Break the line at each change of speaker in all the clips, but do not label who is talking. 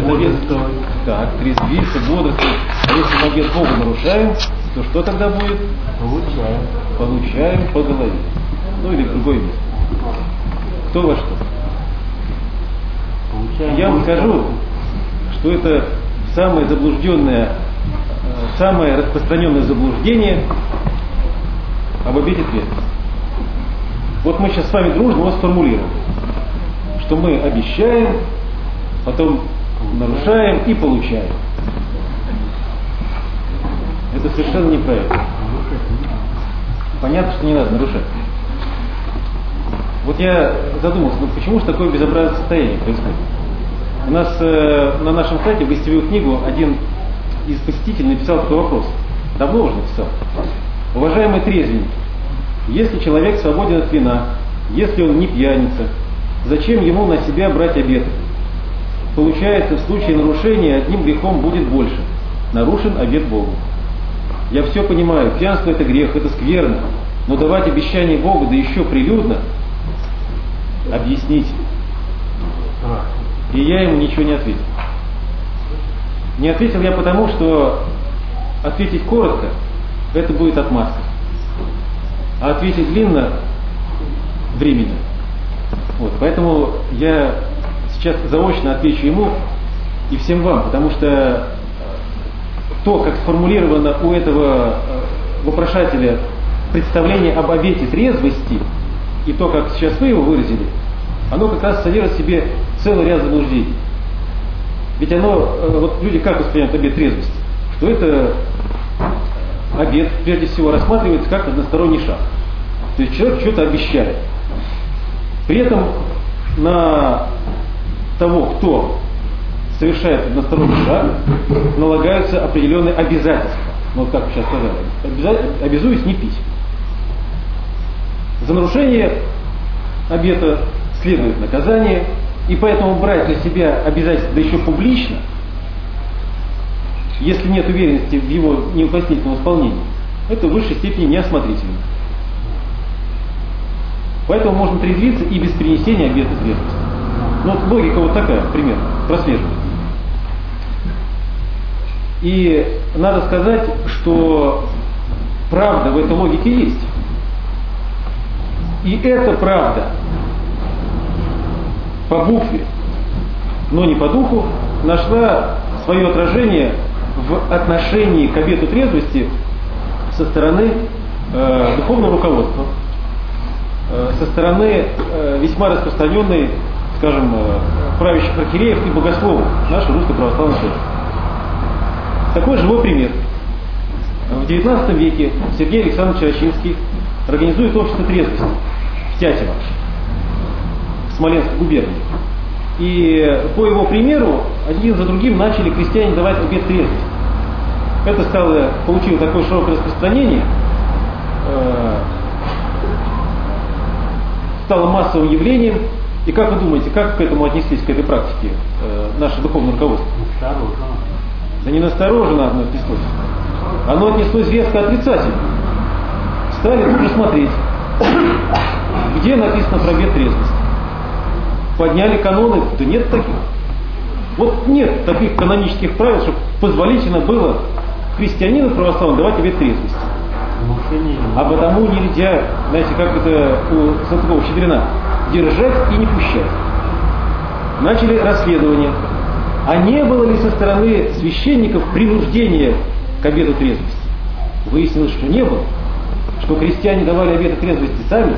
обет, так, трезвиться, бодрствовать. А если мы обет Бога нарушаем, то что тогда будет? Получаем по голове. Ну или в другое место. Кто во что? Я вам скажу, что это самое заблужденное, самое распространенное заблуждение об обете трезвости. Вот мы сейчас с вами дружно его сформулируем, что мы обещаем, потом нарушаем и получаем. Это совершенно неправильно. Понятно, что не надо нарушать. Вот я задумался, почему же такое безобразное состояние происходит? У нас на нашем сайте в гостевую книгу один из посетителей написал такой вопрос. Давно уже написал. Уважаемый трезвенник, если человек свободен от вина, если он не пьяница, зачем ему на себя брать обеты? Получается, в случае нарушения одним грехом будет больше. Нарушен обет Богу. Я все понимаю, пьянство это грех, это скверно, но давать обещание Богу, да еще прилюдно, объясните. И я ему ничего не ответил. Не ответил я потому, что ответить коротко, это будет отмазка. А ответить длинно, временно. Вот, поэтому я сейчас заочно отвечу ему и всем вам, потому что то, как сформулировано у этого вопрошателя представление об обете трезвости, и то, как сейчас вы его выразили, оно как раз содержит в себе целый ряд заблуждений. Ведь оно, вот люди как воспринимают обет трезвости? Что это обет, прежде всего, рассматривается как односторонний шаг. То есть человек что-то обещает. При этом на того, кто совершает односторонний шаг, налагаются определенные обязательства. Ну, вот как вы сейчас сказали. Обязуюсь не пить. За нарушение обета следует наказание, и поэтому брать на себя обязательства, да еще публично, если нет уверенности в его неукоснительном исполнении, это в высшей степени неосмотрительно. Поэтому можно трезвиться и без принесения обета трезвости. Ну вот логика вот такая, примерно, прослеживается. И надо сказать, что правда в этой логике есть. И эта правда по букве, но не по духу, нашла свое отражение в отношении к обету трезвости со стороны духовного руководства, со стороны весьма распространенной, скажем, правящих архиереев и богословов нашей Русской Православной Церкви. Такой живой пример. В XIX веке Сергей Александрович Рощинский организует общество трезвости в Тятево, в Смоленской губернии. И по его примеру один за другим начали крестьяне давать обет трезвости. Это получило такое широкое распространение, стало массовым явлением. И как вы думаете, как к этому отнеслись, к этой практике наше духовное руководство?
Настороженно.
Да не настороженно оно отнеслось. Оно отнеслось резко отрицательно. Стали тут же смотреть, где написано про обет трезвости. Подняли каноны, да нет таких. Вот нет таких канонических правил, чтобы позволительно было христианину православному давать обет трезвости. А потому нельзя, знаете, как это у Салтыкова-Щедрина, держать и не пущать. Начали расследование. А не было ли со стороны священников принуждения к обету трезвости? Выяснилось, что не было. Что крестьяне давали обеты трезвости сами.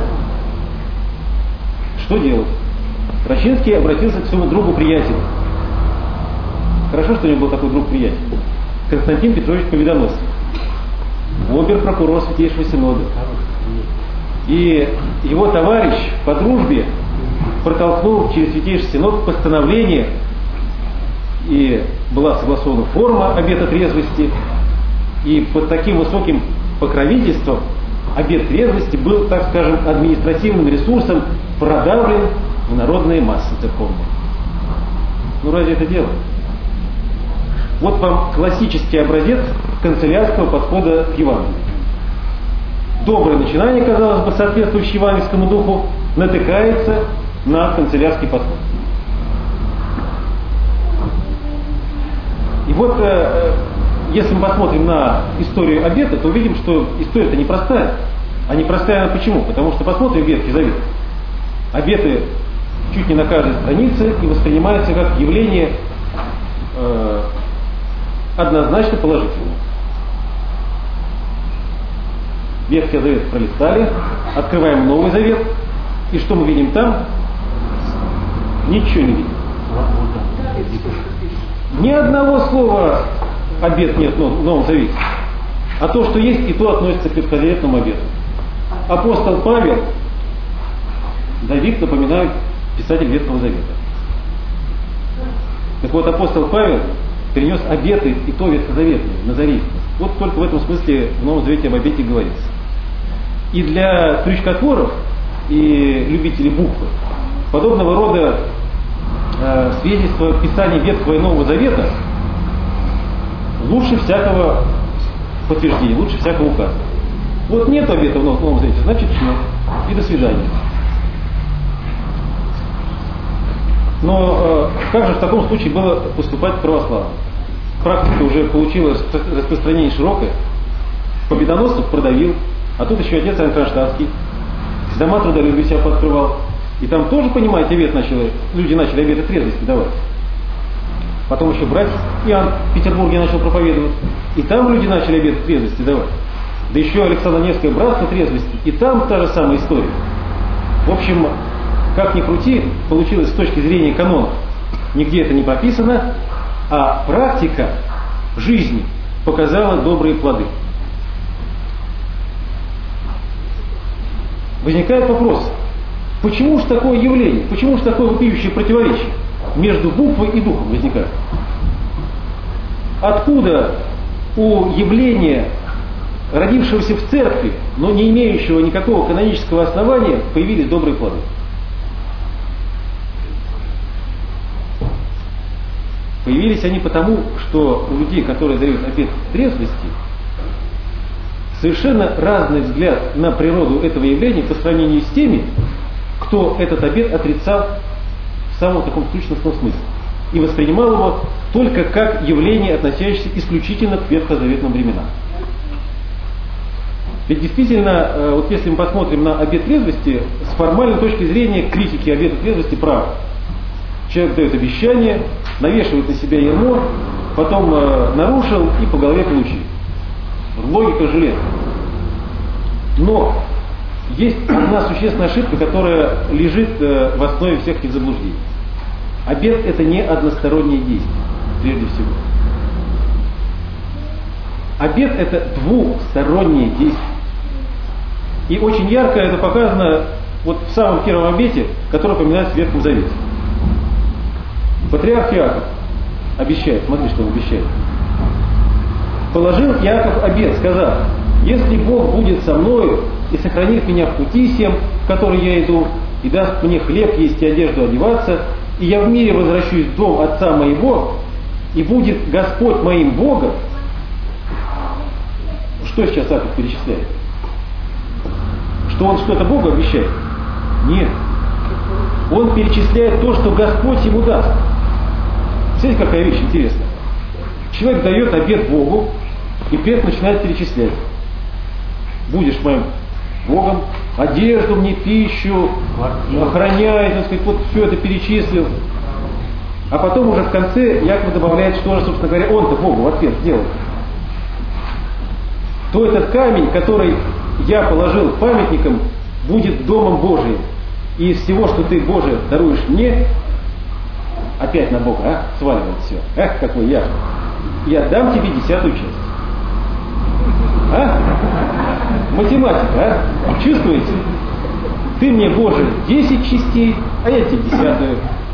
Что делать? Рощинский обратился к своему другу-приятелю. Хорошо, что у него был такой друг-приятель. Константин Петрович Победоносцев. Обер-прокурор Святейшего Синода. И его товарищ по дружбе протолкнул через Святейший Синод постановление, и была согласована форма обета трезвости, и под таким высоким покровительством обет трезвости был, так скажем, административным ресурсом продавлен в народные массы церковные. Ну разве это дело? Вот вам классический образец канцелярского подхода к Евангелию. Доброе начинание, казалось бы, соответствующее евангельскому духу, натыкается на канцелярский подход. Вот если мы посмотрим на историю обета, то увидим, что история-то непростая. А непростая она почему? Потому что посмотрим Ветхий Завет. Обеты чуть не на каждой странице и воспринимаются как явление однозначно положительное. Ветхий Завет пролистали, открываем Новый Завет, и что мы видим там? Ничего не видим. Ни одного слова обет нет в Новом Завете. А то, что есть, и то относится к ветхозаветному обету. Апостол Павел, Давид, напоминает, писатель Ветхого Завета. Так вот, апостол Павел перенес обеты и то ветхозаветные, назарейские. Вот только в этом смысле в Новом Завете об обете говорится. И для крючкотворов и любителей буквы подобного рода свидетельства Писания Ветхого и Нового Завета лучше всякого подтверждения, лучше всякого указа. Вот нет обета в Новом Завете, значит нет. И до свидания. Но как же в таком случае было поступать православным? Практика уже получила распространение широкое. Победоносцев продавил, а тут еще отец Иоанн Кронштадтский дома трудолюбия себя пооткрывал. И там тоже, понимаете, люди начали обеты трезвости давать. Потом еще брать Иоанн в Петербурге начал проповедовать. И там люди начали обеты трезвости давать. Да еще Александр Невское братство трезвости. И там та же самая история. В общем, как ни крути, получилось с точки зрения канонов. Нигде это не прописано, а практика жизни показала добрые плоды. Возникает вопрос, почему же такое явление, почему же такое вопиющее противоречие между буквой и духом возникает? Откуда у явления, родившегося в церкви, но не имеющего никакого канонического основания, появились добрые плоды? Появились они потому, что у людей, которые дают обет трезвости, совершенно разный взгляд на природу этого явления по сравнению с теми, кто этот обет отрицал в самом таком сущностном смысле и воспринимал его только как явление, относящееся исключительно к ветхозаветным временам. Ведь действительно, вот если мы посмотрим на обет трезвости, с формальной точки зрения критики обета трезвости прав. Человек дает обещание, навешивает на себя ярмо, потом нарушил и по голове получил. Логика железная. Но есть одна существенная ошибка, которая лежит в основе всех этих заблуждений. Обет – это не одностороннее действие, прежде всего. Обет – это двустороннее действие. И очень ярко это показано вот в самом первом обете, который упоминается в Ветхом Завете. Патриарх Иаков обещает, смотри, что он обещает. Положил Иаков обет, сказав: если Бог будет со мною и сохранит меня в пути сем, в который я иду, и даст мне хлеб есть и одежду одеваться, и я в мире возвращусь в дом отца моего, и будет Господь моим Богом. Что сейчас Иаков перечисляет? Что он что-то Богу обещает? Нет. Он перечисляет то, что Господь ему даст. Смотрите, какая вещь интересная. Человек дает обет Богу и при этом начинает перечислять. Будешь моим Богом, одежду мне, пищу, охраняй, так сказать, вот все это перечислил. А потом уже в конце Яков добавляет, что же, собственно говоря, он-то Богу в ответ сделал. То этот камень, который я положил памятником, будет домом Божиим. И из всего, что ты, Боже, даруешь мне, опять на Бога, сваливает все. Эх, какой я дам тебе 10-ю часть. Математика, чувствуете? Ты мне, Боже, 10 частей, а я тебе 10-ю.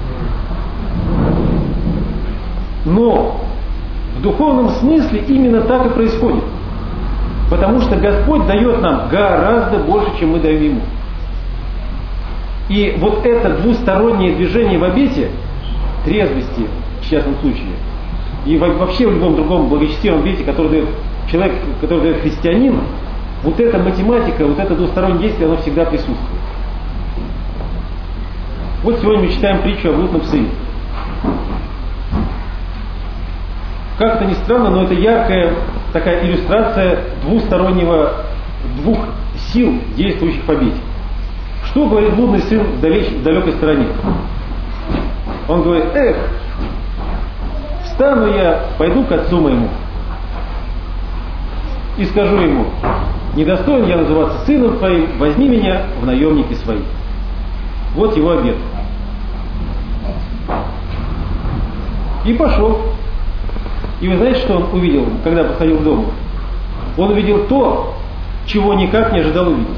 Но в духовном смысле именно так и происходит. Потому что Господь дает нам гораздо больше, чем мы даем Ему. И вот это двустороннее движение в обете, трезвости в частном случае, и вообще в любом другом благочестивом обете, который дает человек, который дает христианин, вот эта математика, вот это двустороннее действие, оно всегда присутствует. Вот сегодня мы читаем притчу о блудном сыне. как-то ни странно, но это яркая такая иллюстрация двух сил, действующих в обете. Что говорит блудный сын в далекой стороне? Он говорит: эх, встану я, пойду к отцу моему и скажу ему: недостоин я называться сыном твоим, возьми меня в наемники свои. Вот его обет. И пошел. И вы знаете, что он увидел, когда подходил к дому? Он увидел то, чего никак не ожидал увидеть.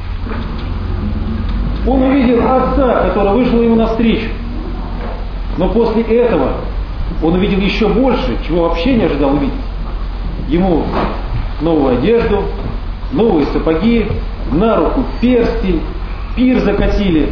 Он увидел отца, который вышел ему навстречу. Но после этого он увидел еще больше, чего вообще не ожидал увидеть. Ему новую одежду, новые сапоги, на руку перстень, пир закатили.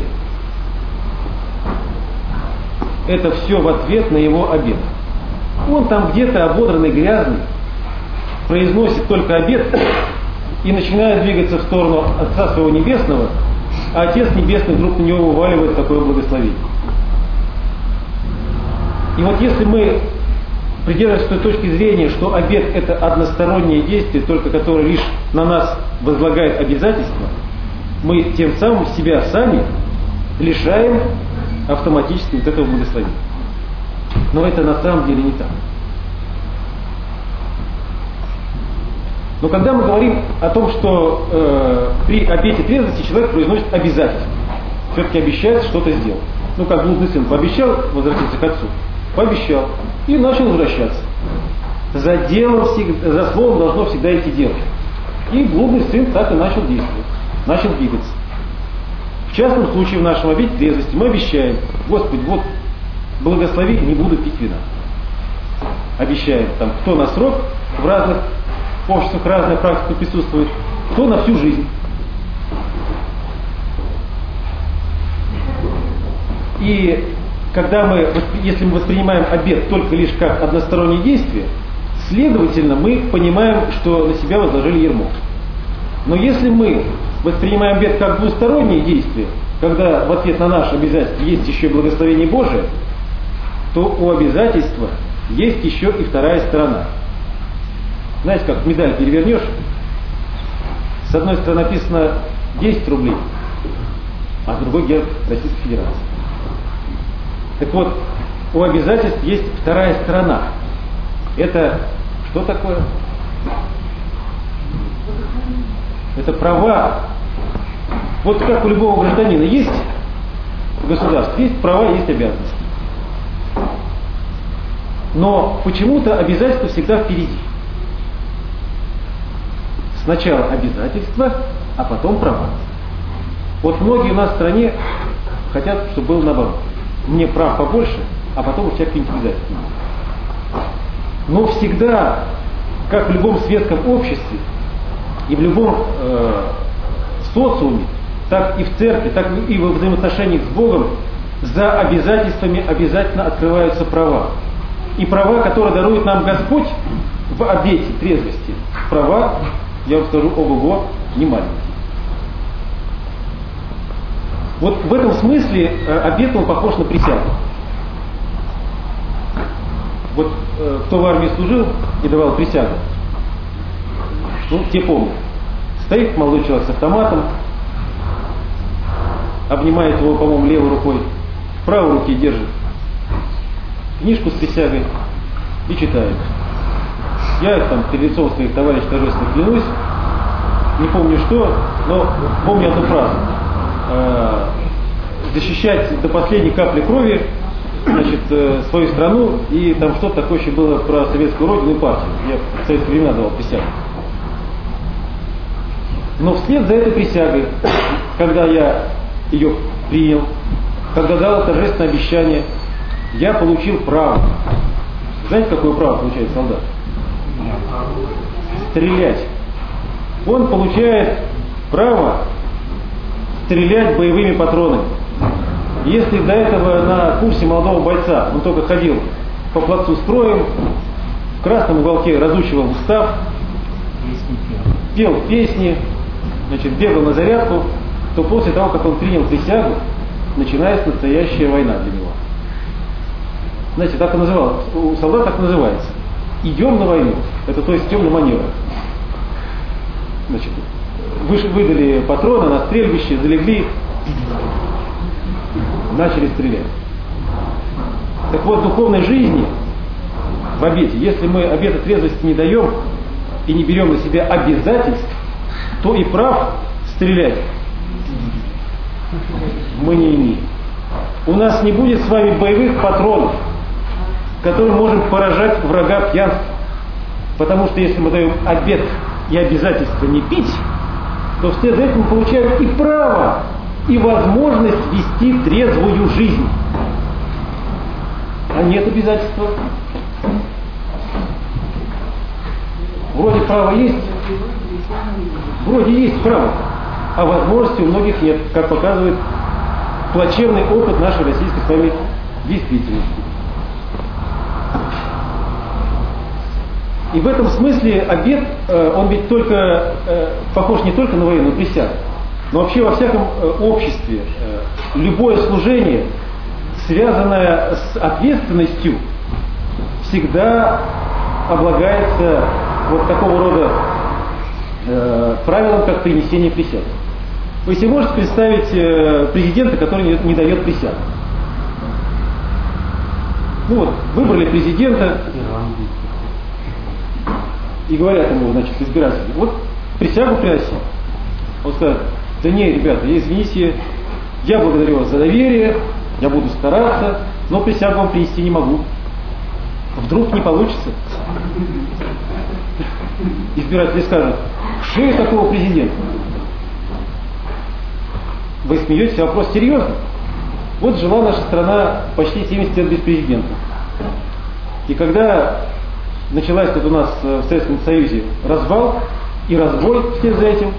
Это все в ответ на его обет. Он там где-то ободранный, грязный, произносит только обет и начинает двигаться в сторону Отца Своего Небесного, а Отец Небесный вдруг на него вываливает такое благословение. И вот если мы придерживаемся той точки зрения, что обет — это одностороннее действие, только которое лишь на нас возлагает обязательства, мы тем самым себя сами лишаем автоматически вот этого благословения. Но это на самом деле не так. Но когда мы говорим о том, что при обете трезвости человек произносит обязательство, все-таки обещает что-то сделать. Ну, как блудный сын пообещал возвратиться к отцу, пообещал и начал возвращаться. За делом, за словом должно всегда идти дело. И блудный сын так и начал действовать, начал двигаться. В частном случае в нашем обете трезвости мы обещаем: Господи, вот благослови, не буду пить вина. Обещаем, там, кто на срок, в разных обществах разная практика присутствует, кто на всю жизнь. И если мы воспринимаем обет только лишь как одностороннее действие, следовательно, мы понимаем, что на себя возложили ярмо. Но если мы воспринимаем обет как двустороннее действие, когда в ответ на наше обязательство есть еще и благословение Божие, то у обязательства есть еще и вторая сторона. Знаете, как медаль перевернешь, с одной стороны написано 10 рублей, а с другой герб Российской Федерации. Так вот, у обязательств есть вторая сторона. Это что такое? Это права. Вот как у любого гражданина есть в государстве, есть права, есть обязанности. Но почему-то обязательства всегда впереди. Сначала обязательства, а потом права. Вот многие у нас в стране хотят, чтобы было наоборот. Мне прав побольше, а потом у тебя какие-нибудь обязательства. Но всегда, как в любом светском обществе и в любом социуме, так и в церкви, так и во взаимоотношениях с Богом, за обязательствами обязательно открываются права. И права, которые дарует нам Господь в обете трезвости, права, я вам скажу, ого-го, не маленькие. Вот в этом смысле обет он похож на присягу. Вот кто в армии служил и давал присягу, ну, те помнят. Стоит молодой человек с автоматом, обнимает его, по-моему, левой рукой, в правой руке держит книжку с присягой и читает. Я там перед лицом своих товарищей торжественно клянусь, не помню что, но помню эту фразу. Защищать до последней капли крови, значит, свою страну, и там что-то такое еще было про советскую родину и партию. Я в советские времена давал присягу. Но вслед за этой присягой, когда я ее принял, когда дал торжественное обещание, я получил право. Знаете, какое право получает солдат? Стрелять. Он получает право стрелять боевыми патронами. Если до этого на курсе молодого бойца он только ходил по плацу строем, в красном уголке разучивал устав, пел песни, значит, бегал на зарядку, то после того, как он принял присягу, начинается настоящая война для него. Знаете, так и называлось. У солдат так называется. идем на войну. Это то есть идем на маневр. Значит, выдали патроны на стрельбище, залегли, начали стрелять. Так вот, в духовной жизни, в обете, если мы обета трезвости не даем и не берем на себя обязательств, то и прав стрелять мы не имеем. У нас не будет с вами боевых патронов, которым можем поражать врага пьянства. Потому что если мы даем обет и обязательство не пить, то вслед за этим мы получаем и право, и возможность вести трезвую жизнь. А нет обязательства. Вроде право есть, вроде есть право, а возможности у многих нет, как показывает плачевный опыт нашей российской с вами действительности. И в этом смысле обет, он ведь только похож не только на военную присягу, но вообще во всяком обществе любое служение, связанное с ответственностью, всегда облагается вот такого рода правилом, как принесение присяги. Вы себе можете представить президента, который не дает присягу? Ну вот, выбрали президента и говорят ему, значит, избиратели, вот присягу приноси. Он скажет: да не, ребята, извините, я благодарю вас за доверие, я буду стараться, но присягу вам принести не могу. Вдруг не получится. Избиратели скажут: шею такого президента. Вы смеетесь, а вопрос серьезный. Вот жила наша страна почти 70 лет без президента. И когда началась тут у нас в Советском Союзе развал и разбой вслед за этим,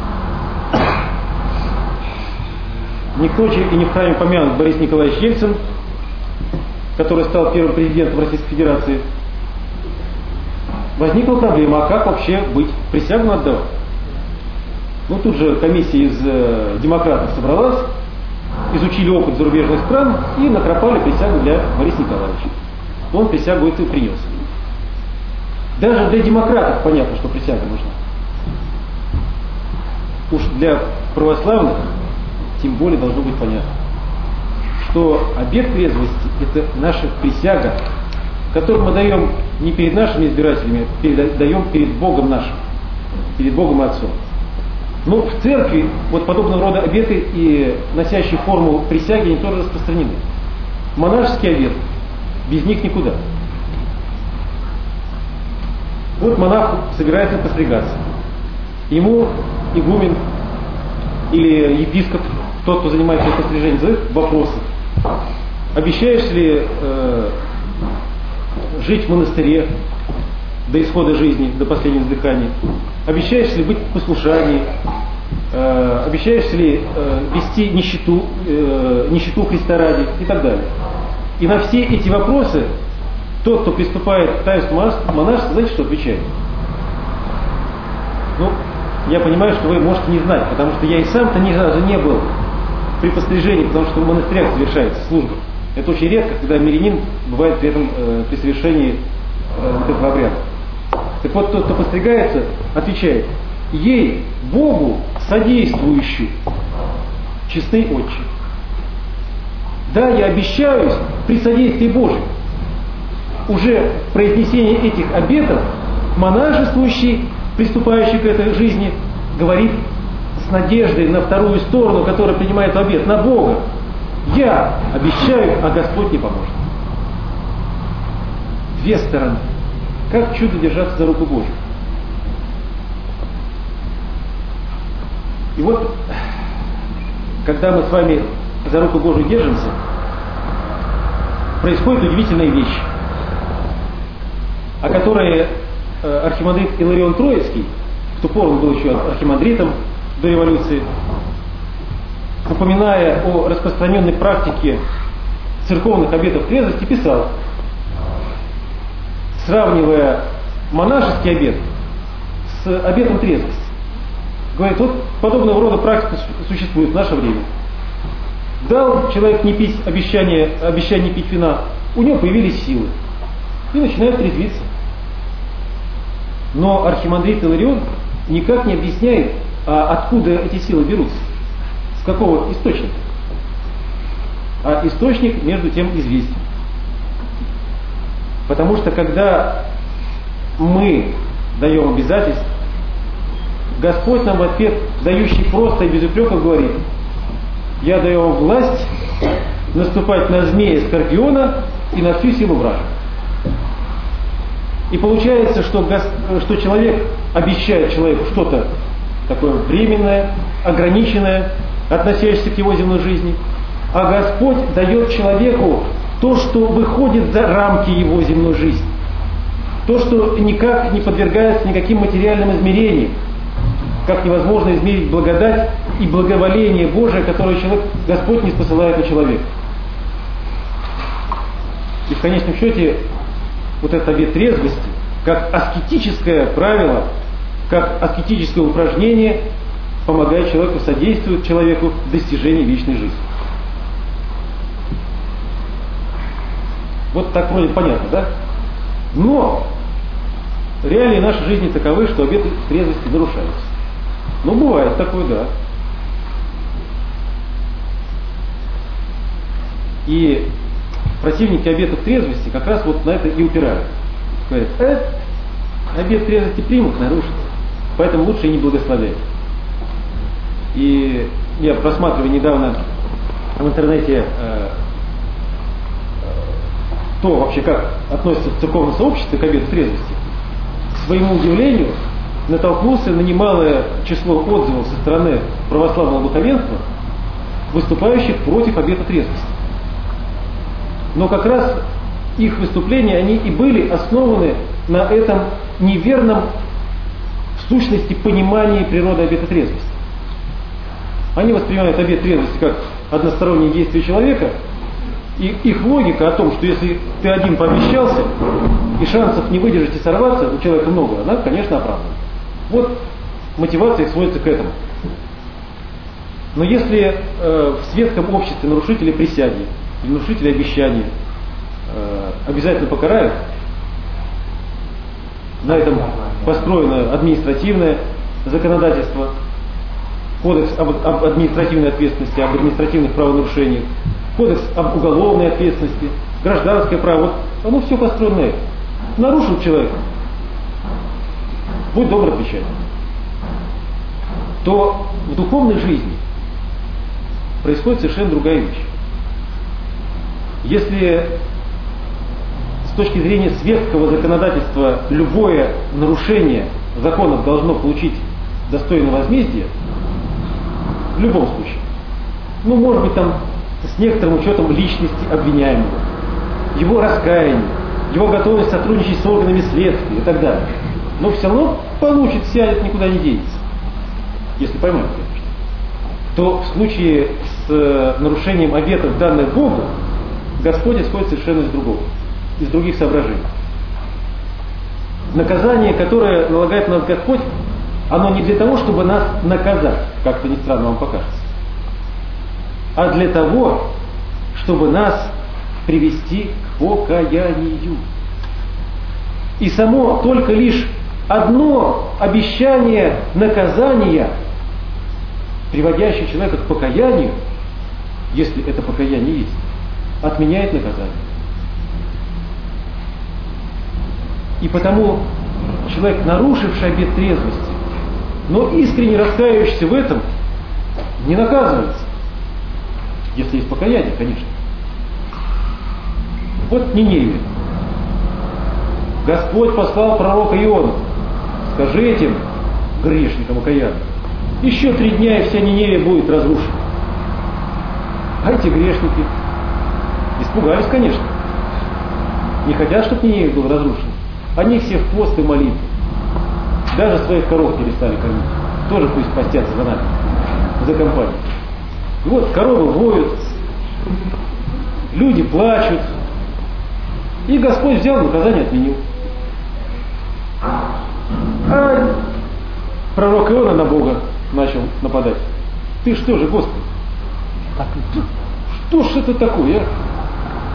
никто и не вправе помянут Борис Николаевич Ельцин, который стал первым президентом Российской Федерации. Возникла проблема, а как вообще быть? Присягу надо давать. Ну тут же комиссия из демократов собралась, изучили опыт зарубежных стран и накропали присягу для Бориса Николаевича. Он присягу эту принес. Даже для демократов понятно, что присяга нужна. Уж для православных тем более должно быть понятно, что обет трезвости – это наша присяга, которую мы даем не перед нашими избирателями, а даем перед Богом нашим, перед Богом и Отцом. Но в церкви вот подобного рода обеты и носящие форму присяги, они тоже распространены. Монашеский обет, без них никуда. Вот монах собирается постригаться. Ему игумен или епископ, тот, кто занимается пострижением, задает вопросы. Обещаешь ли жить в монастыре до исхода жизни, до последнего вздыхания? Обещаешь ли быть в послушании? Обещаешь ли вести нищету Христа ради? И так далее. И на все эти вопросы тот, кто приступает к таинству монашества, знаете, что отвечает? Ну, я понимаю, что вы можете не знать, потому что я и сам-то ни разу не был при пострижении, потому что в монастырях совершается служба. Это очень редко, когда мирянин бывает при этом при совершении этого обряда. Так вот, тот, кто постригается, отвечает: ей, Богу, содействующий, честный Отче. Да, я обещаюсь при содействии Божьем. Уже в произнесении этих обетов монашествующий, приступающий к этой жизни, говорит с надеждой на вторую сторону, которая принимает обет, на Бога: я обещаю, а Господь не поможет. Две стороны. Как чудо держаться за руку Божью. И вот, когда мы с вами за руку Божию держимся, происходит удивительная вещь, о которой архимандрит Иларион Троицкий, в ту пору он был еще архимандритом до революции, упоминая о распространенной практике церковных обетов трезвости, писал, сравнивая монашеский обет с обетом трезвости. Говорит, вот подобного рода практика существует в наше время. Дал человек не пить обещание не пить вина, у него появились силы. И начинает трезвиться. Но архимандрит Иларион никак не объясняет, откуда эти силы берутся, с какого источника. А источник, между тем, известен. Потому что когда мы даем обязательства, Господь нам в ответ, дающий просто и без упреков, говорит: я даю вам власть наступать на змея скорпиона и на всю силу врага. И получается, что человек обещает человеку что-то такое временное, ограниченное, относящееся к его земной жизни, а Господь дает человеку то, что выходит за рамки его земной жизни, то, что никак не подвергается никаким материальным измерениям, как невозможно измерить благодать и благоволение Божие, которое Господь не спосылает на человека. И в конечном счете, вот этот обет трезвости, как аскетическое правило, как аскетическое упражнение, помогает человеку, содействует человеку в достижении вечной жизни. Вот так вроде понятно, да? Но реалии нашей жизни таковы, что обеты трезвости нарушаются. Ну, бывает такое, да. И противники обетов трезвости как раз вот на это и упирают. Говорят: обет трезвости примут, нарушат, поэтому лучше и не благословлять. И я просматриваю недавно в интернете то вообще, как относится в церковном сообществе к обету трезвости. К своему удивлению, натолкнулся на немалое число отзывов со стороны православного духовенства, выступающих против обета трезвости. Но как раз их выступления, они и были основаны на этом неверном в сущности понимании природы обета трезвости. Они воспринимают обет трезвости как одностороннее действие человека, и их логика о том, что если ты один пообещался, и шансов не выдержать и сорваться у человека много, она, конечно, оправдана. Вот мотивация их сводится к этому. Но если в светском обществе нарушители присяги, нарушители обещания обязательно покарают, на этом построено административное законодательство, кодекс об административной ответственности, об административных правонарушениях, кодекс об уголовной ответственности, гражданское право, вот оно все построено на этом. Нарушил человек, будь добр отвечать. То в духовной жизни происходит совершенно другая вещь. Если с точки зрения светского законодательства любое нарушение законов должно получить достойное возмездие, в любом случае, ну, может быть, там с некоторым учетом личности обвиняемого, его раскаяния, его готовность сотрудничать с органами следствия и так далее, но все равно получит, сядет, никуда не денется, если поймают, конечно, то в случае с нарушением обетов, данных Богу, Господь исходит совершенно из других соображений. Наказание, которое налагает на нас Господь, оно не для того, чтобы нас наказать, как-то не странно вам покажется, а для того, чтобы нас привести к покаянию. И само только лишь одно обещание наказания, приводящее человека к покаянию, если это покаяние есть, отменяет наказание. И потому человек, нарушивший обет трезвости, но искренне раскаивающийся в этом, не наказывается. Если есть покаяние, конечно. Вот Ниневия. Господь послал пророка Иону: скажи этим грешникам окаянным, еще 3 дня, и вся Ниневия будет разрушена. А эти грешники испугались, конечно. Не хотят, чтобы Ниневия был разрушен. Они все в пост и молитву. Даже своих коров перестали кормить. Тоже пусть постятся за нами, за компанию. И вот коровы воют, люди плачут. И Господь взял, наказание отменил. А пророк Иона на Бога начал нападать. Ты что же, Господи? Что ж это такое,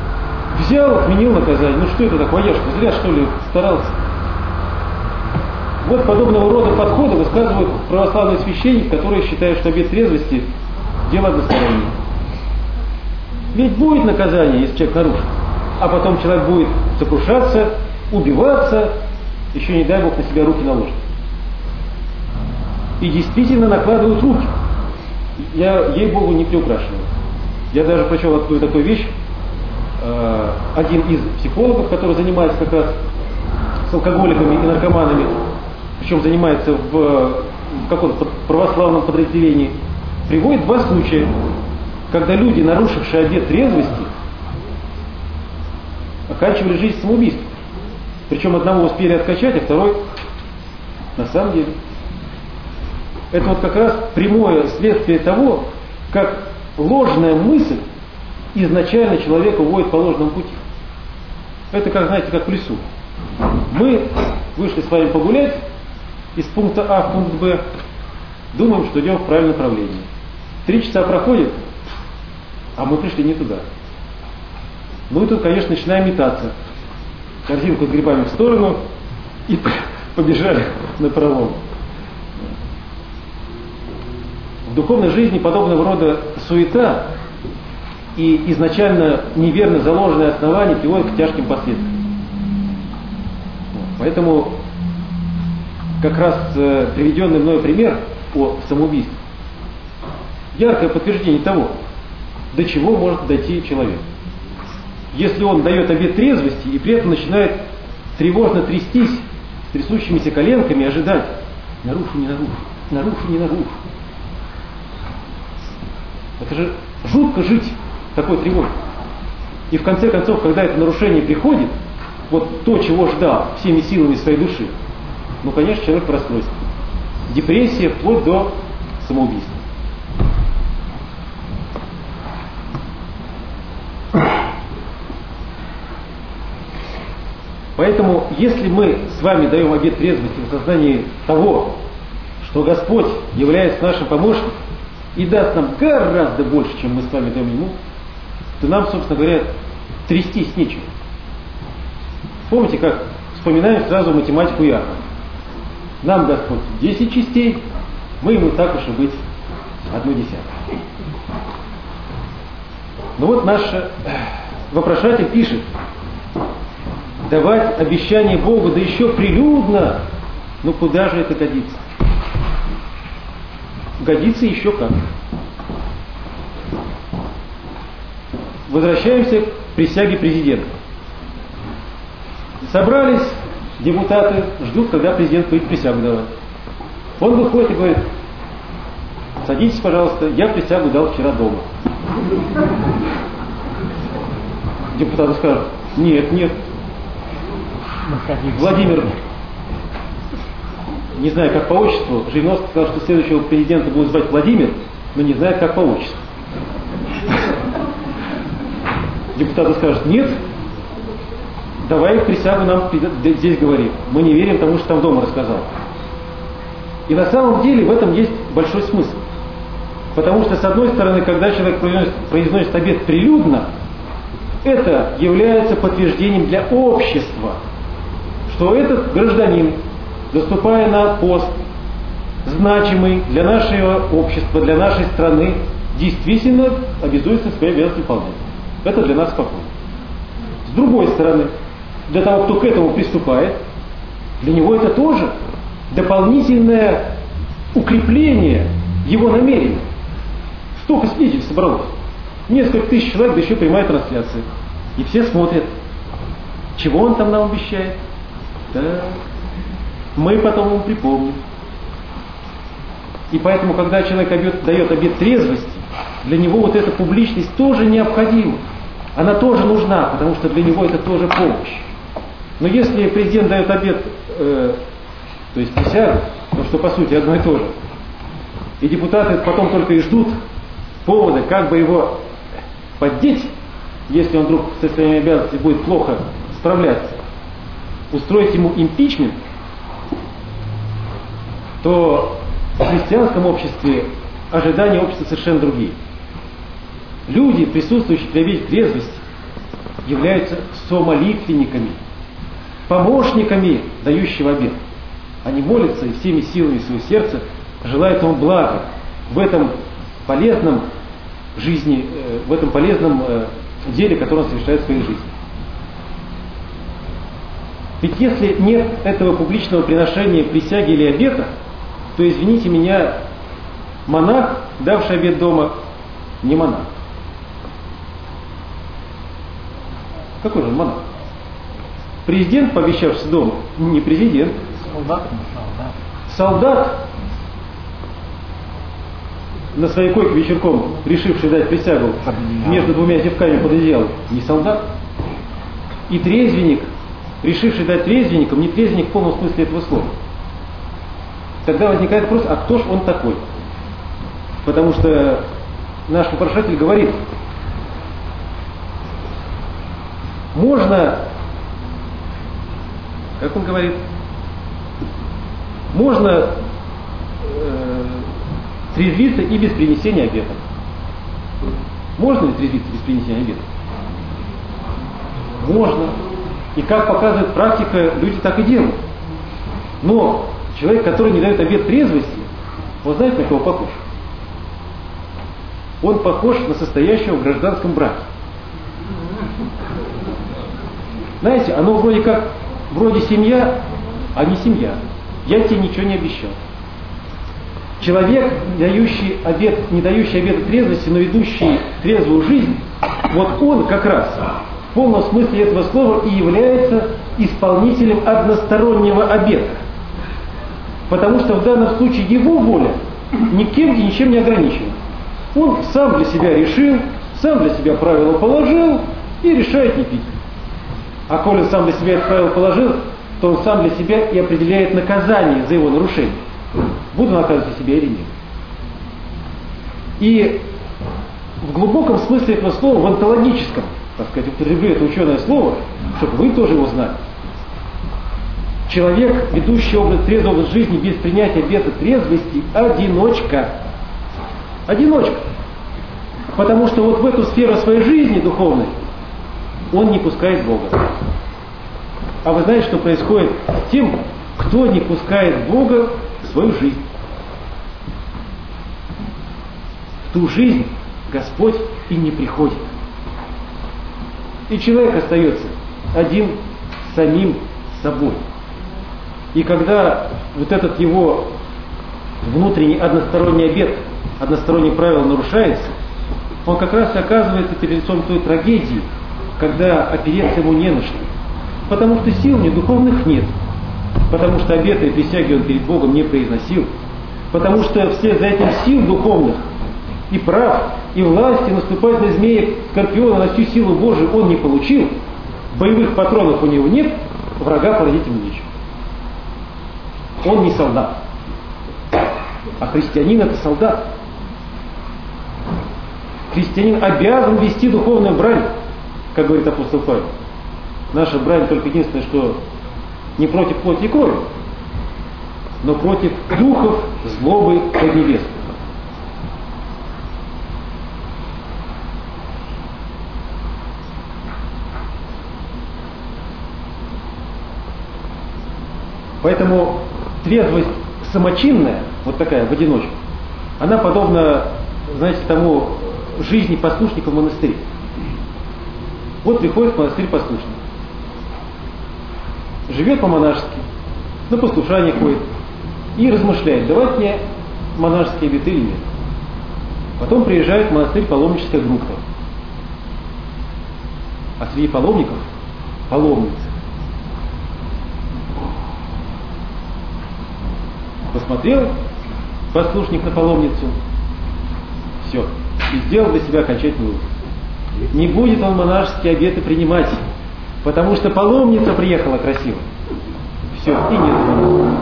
а? Взял, отменил наказание. Ну что это такое? Я что, зря что ли старался? Вот подобного рода подходы высказывают православные священники, которые считают, что обет трезвости – дело одностороннее. Ведь будет наказание, если человек нарушит, а потом человек будет сокрушаться, убиваться, еще не дай Бог на себя руки наложит. И действительно накладывают руки. Я, ей-богу, не приукрашиваю. Я даже прочел такую вещь. Один из психологов, который занимается как раз с алкоголиками и наркоманами, причем занимается в каком-то православном подразделении, приводит два случая, когда люди, нарушившие обет трезвости, оканчивали жизнь самоубийством. Причем одного успели откачать, а второй на самом деле. Это вот как раз прямое следствие того, как ложная мысль изначально человека уводит по ложному пути. Это, как знаете, как в лесу. Мы вышли с вами погулять из пункта А в пункт Б, думаем, что идем в правильном направлении. 3 часа проходит, а мы пришли не туда. Мы тут, конечно, начинаем метаться. Корзинку с грибами в сторону и побежали напролом. В духовной жизни подобного рода суета и изначально неверно заложенные основания приводят к тяжким последствиям. Поэтому как раз приведенный мной пример о самоубийстве яркое подтверждение того, до чего может дойти человек. Если он дает обет трезвости и при этом начинает тревожно трястись с трясущимися коленками и ожидать: нарушу, не нарушу, нарушу, не нарушу. Это же жутко жить в такой тревоге. И в конце концов, когда это нарушение приходит, вот то, чего ждал всеми силами своей души, ну, конечно, человек в расстройстве. Депрессия вплоть до самоубийства. Поэтому, если мы с вами даем обет трезвости в сознании того, что Господь является нашим помощником и даст нам гораздо больше, чем мы с вами даем Ему, то нам, собственно говоря, трястись нечего. Помните, как вспоминаем сразу математику Иакова. Нам Господь 10 частей, мы Ему так уж и быть 1/10. Ну вот наш вопрошатель пишет: давать обещание Богу, да еще прилюдно, ну куда же это годится? Годится еще как. Возвращаемся к присяге президента. Собрались депутаты, ждут, когда президент будет присягу давать. Он выходит и говорит: садитесь, пожалуйста, я присягу дал вчера дома. Депутаты скажут: нет, нет. Владимир, не знаю, как по отчеству, Жириновский сказал, что следующего президента будет звать Владимир, но не знает, как по отчеству. Депутаты скажут: нет, давай присягу нам здесь говори. Мы не верим тому, что там дома рассказал. И на самом деле в этом есть большой смысл. Потому что, с одной стороны, когда человек произносит обет прилюдно, это является подтверждением для общества, что этот гражданин, заступая на пост, значимый для нашего общества, для нашей страны, действительно обязуется свои обязанности выполнять. Это для нас спокойно. С другой стороны, для того, кто к этому приступает, для него это тоже дополнительное укрепление его намерений. Столько свидетелей собралось. Несколько тысяч человек, да еще прямая трансляция. И все смотрят, чего он там нам обещает. Да, мы потом ему припомним. И поэтому, когда человек дает обет трезвости, для него вот эта публичность тоже необходима. Она тоже нужна, потому что для него это тоже помощь. Но если президент дает обет, то есть присягу, то что по сути одно и то же, и депутаты потом только и ждут повода, как бы его поддеть, если он вдруг со своими обязанностями будет плохо справляться, устроить ему импичмент, то в христианском обществе ожидания общества совершенно другие. Люди, присутствующие при обете трезвости, являются сомолитвенниками, помощниками дающего обет. Они молятся и всеми силами своего сердца желают ему блага в этом полезном жизни, в этом полезном деле, которое он совершает в своей жизни. Ведь если нет этого публичного приношения присяги или обета, то, извините меня, монах, давший обет дома, не монах. Какой же он монах? Президент, пообещавший дома, не президент. Солдат, на своей койке вечерком, решивший дать присягу между двумя зевками под одеялом, не солдат. И трезвенник, решивший дать трезвенникам, не трезвенник в полном смысле этого слова. Тогда возникает вопрос, а кто ж он такой? Потому что наш вопрошатель говорит, можно, как он говорит, можно трезвиться и без принесения обета. Можно ли трезвиться без принесения обета? Можно. И как показывает практика, люди так и делают. Но человек, который не дает обет трезвости, он знаете, на кого похож? Он похож на состоящего в гражданском браке. Знаете, оно вроде семья, а не семья. Я тебе ничего не обещал. Человек, не дающий обета трезвости, но ведущий трезвую жизнь, вот он как раз в полном смысле этого слова и является исполнителем одностороннего обета. Потому что в данном случае его воля никем и ничем не ограничена. Он сам для себя решил, сам для себя правила положил и решает не пить. А коли он сам для себя это правило положил, то он сам для себя и определяет наказание за его нарушение. Буду наказывать себя или нет. И в глубоком смысле этого слова, в онтологическом, так сказать, употреблю это ученое слово, чтобы вы тоже его знали. Человек, ведущий трезвый образ жизни без принятия обета трезвости, одиночка. Одиночка. Потому что вот в эту сферу своей жизни духовной он не пускает Бога. А вы знаете, что происходит с тем, кто не пускает Бога в свою жизнь? В ту жизнь Господь и не приходит. И человек остается один с самим собой. И когда вот этот его внутренний односторонний обет, одностороннее правило нарушается, он как раз и оказывается перед лицом той трагедии, когда опереться ему не на что. Потому что сил ни духовных нет. Потому что обеты и присяги он перед Богом не произносил. Потому что вслед за этим сил духовных и прав, и власти наступать на змея Скорпиона, на всю силу Божию он не получил. Боевых патронов у него нет, врага поразить ему нечего. Он не солдат. А христианин это солдат. Христианин обязан вести духовную брань, как говорит апостол Павел. Наша брань только единственное, что не против плоти и крови, но против духов злобы поднебесной. Поэтому трезвость самочинная, вот такая в одиночку, она подобна, знаете, тому жизни послушника в монастыре. Вот приходит в монастырь послушник. Живет по-монашески, на послушание ходит и размышляет, давать мне монашеские обеты или нет. Потом приезжает в монастырь паломническая группа. А среди паломников паломницы. Посмотрел послушник на паломницу, все, и сделал для себя окончательный вывод. Не будет он монашеские обеты принимать, потому что паломница приехала красиво. Все, и нет.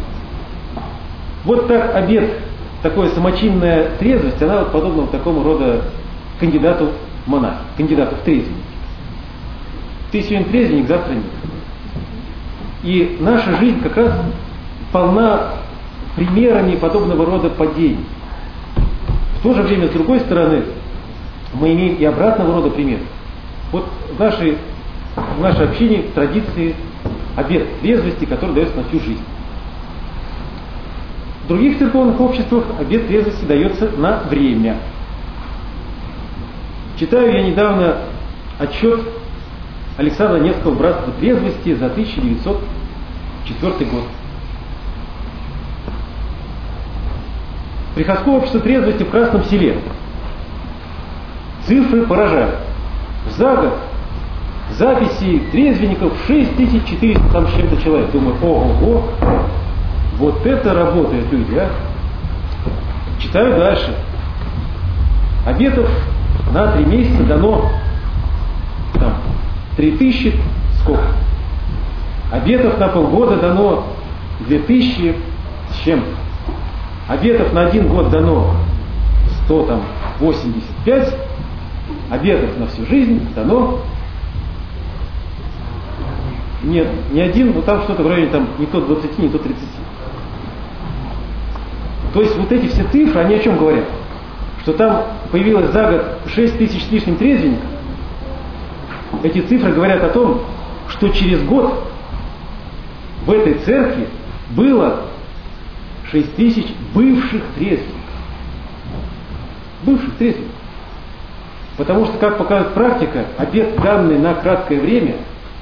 Вот так обет, такая самочинная трезвость, она вот подобна такому рода кандидату в монахи, кандидату в трезвенники. Ты сегодня трезвенник, завтра нет. И наша жизнь как раз полна примерами подобного рода падений. В то же время, с другой стороны, мы имеем и обратного рода примеры. Вот в нашей общине традиции обет трезвости, который дается на всю жизнь. В других церковных обществах обет трезвости дается на время. Читаю я недавно отчет Александра Невского братства трезвости за 1904 год. Приходское общество трезвости в Красном Селе. Цифры поражают. За год записи трезвенников 6400 там с чем-то человек. Думаю, ого-го, вот это работают люди, а? Читаю дальше. Обетов на 3 месяца дано там 3000 сколько? Обетов на полгода дано 2000 с чем-то. Обетов на 1 год дано 185. Обетов на всю жизнь дано нет, не один, но там что-то в районе там, не то 20, не то 30. То есть вот эти все цифры, они о чем говорят? Что там появилось за год 6000 с лишним трезвенников. Эти цифры говорят о том, что через год в этой церкви было 6000 бывших трезвенников. Бывших трезвенников. Потому что, как показывает практика, обет, данный на краткое время,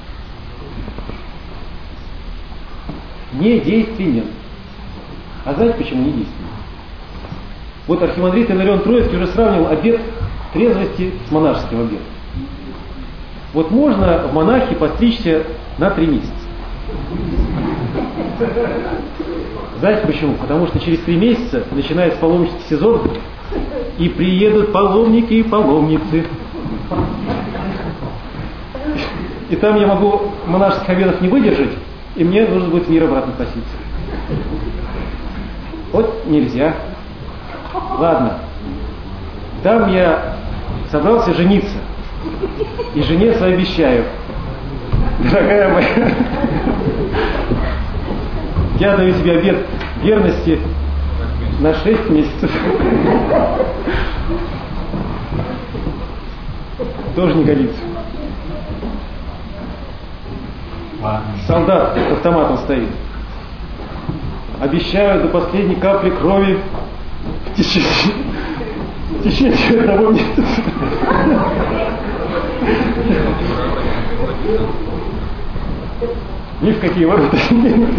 не действенен. А знаете, почему не действенен? Вот архимандрит Иларион Троицкий уже сравнивал обет трезвости с монашеским обетом. Вот можно в монахи постричься на 3 месяца. Знаете почему? Потому что через 3 месяца начинается паломнический сезон, и приедут паломники и паломницы. И там я могу монашеских обетов не выдержать, и мне нужно будет в мир обратно проситься. Вот нельзя. Ладно. Там я собрался жениться. И жене своей обещаю: дорогая моя, я даю тебе обет верности на 6 месяцев. Тоже не годится. Солдат с автоматом стоит. Обещаю до последней капли крови в течение 1 месяца. Ни в какие ворота не лезет.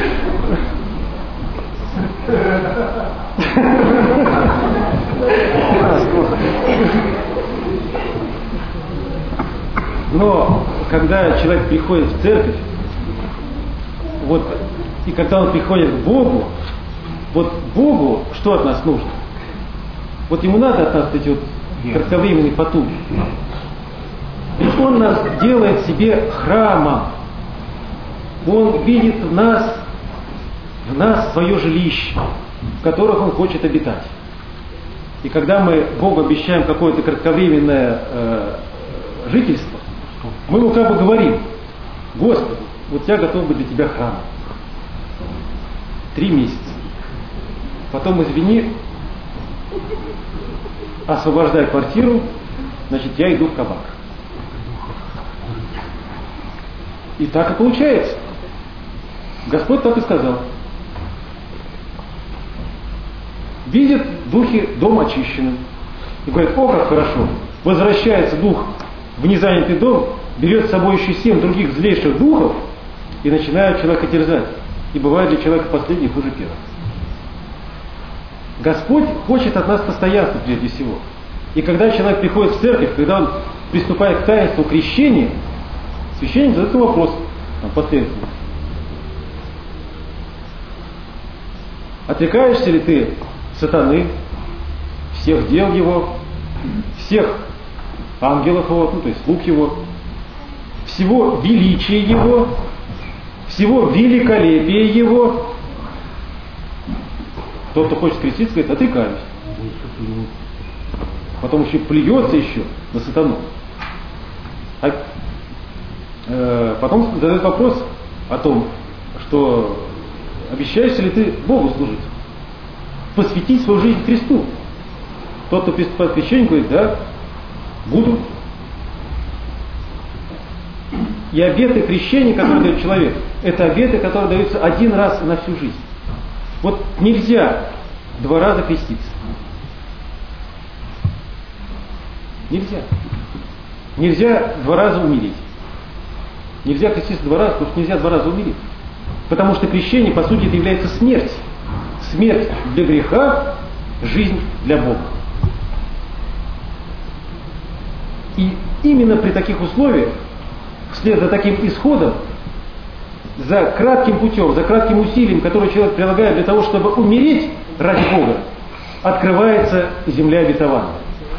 Но когда человек приходит в церковь, вот, и когда он приходит к Богу, вот Богу что от нас нужно? Вот ему надо от нас эти вот кратковременные потуги. Ведь он нас делает себе храмом. Он видит в нас свое жилище, в которых он хочет обитать. И когда мы Богу обещаем какое-то кратковременное жительство, мы ему как бы говорим: Господи, вот я готов быть для тебя храмом. 3 месяца. Потом, извини, освобождай квартиру, значит, я иду в кабак. И так и получается. Господь так и сказал. Видят духи дом очищенным. И говорят: о, как хорошо. Возвращается дух в незанятый дом, берет с собой еще 7 других злейших духов и начинают человека терзать. И бывает для человека последний хуже первого. Господь хочет от нас постоянства прежде всего. И когда человек приходит в церковь, когда он приступает к таинству крещения, священник задает ему вопрос последовательно: отрекаешься ли ты сатаны, всех дел его, всех ангелов его, то есть слуг его, всего величия его, всего великолепия его? Тот, кто хочет креститься, говорит: отрекаюсь. Потом еще плюется еще на сатану. Потом задает вопрос о том, что обещаешься ли ты Богу служить, посвятить свою жизнь Христу. Тот, кто приступает к крещению, говорит: да, буду. И обеты крещения, которые дает человек, это обеты, которые даются 1 раз на всю жизнь. Вот нельзя 2 раза креститься. Нельзя. Нельзя 2 раза умереть. Нельзя креститься 2 раза, потому что нельзя 2 раза умереть. Потому что крещение, по сути, это является смерть. Смерть для греха, жизнь для Бога. И именно при таких условиях, вслед за таким исходом, за кратким путем, за кратким усилием, которое человек прилагает для того, чтобы умереть ради Бога, открывается земля обетованная.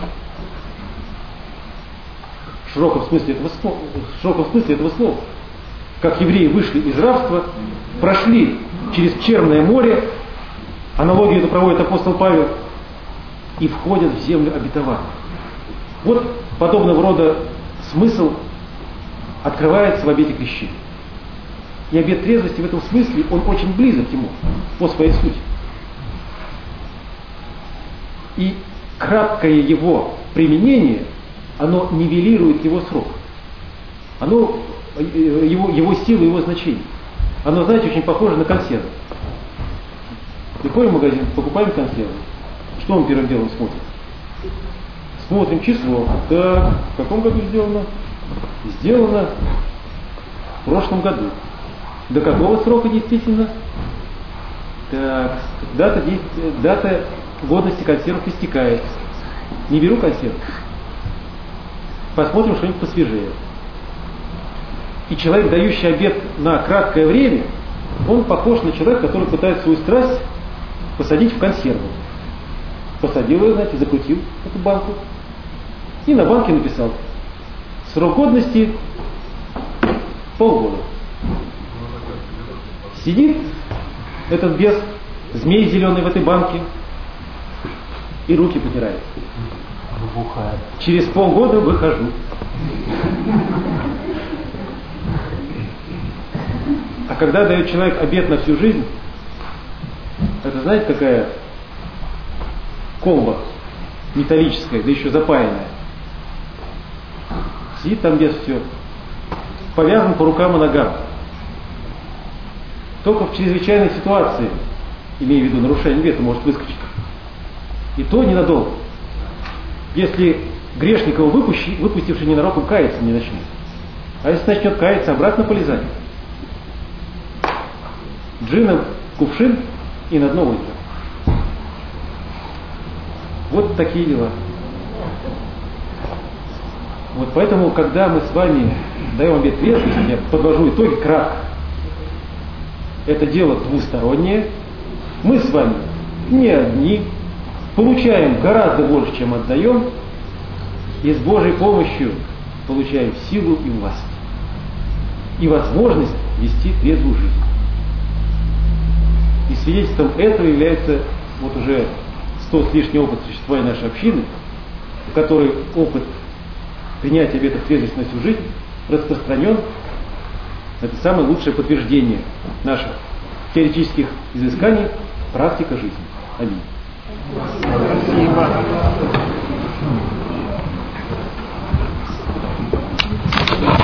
В широком смысле этого слова. Как евреи вышли из рабства, прошли через Черное море, аналогию это проводит апостол Павел, и входят в землю обетованную. Вот подобного рода смысл открывается в обете крещения. И обет трезвости в этом смысле, он очень близок к ему по своей сути. И краткое его применение, оно нивелирует его срок. Оно, его силу, его значение. Оно, знаете, очень похоже на консервы. Приходим в магазин, покупаем консервы. Что мы первым делом смотрим? Смотрим число. Так, в каком году сделано? Сделано в прошлом году. До какого срока действительно? Так, дата годности консервов истекает. Не беру консерв. Посмотрим что-нибудь посвежее. И человек, дающий обет на краткое время, он похож на человека, который пытается свою страсть посадить в консерву. Посадил ее, знаете, закрутил эту банку. И на банке написал: срок годности полгода. Сидит этот бес, змей зеленый в этой банке, и руки потирает. Через полгода выхожу. А когда дает человек обет на всю жизнь, это знаете какая колба металлическая, да еще запаянная. Сидит там бес, все повязан по рукам и ногам. Только в чрезвычайной ситуации, имея в виду нарушение обета, может выскочить. И то ненадолго. Если грешник его выпустивший ненароком, каяться не начнет. А если начнет каяться, обратно полезать. Джина в кувшин и на дно озера. Вот такие дела. Вот поэтому, когда мы с вами даем обет трезвости, я подвожу итоги кратко. Это дело двустороннее. Мы с вами не одни, получаем гораздо больше, чем отдаем, и с Божьей помощью получаем силу и власть. И возможность вести трезвую жизнь. И свидетельством этого является вот уже 100 с лишним опыт существования нашей общины, в которой опыт принятия обета трезвости на всю жизнь распространен. Это самое лучшее подтверждение наших теоретических изысканий, практика жизни. Аминь. Спасибо.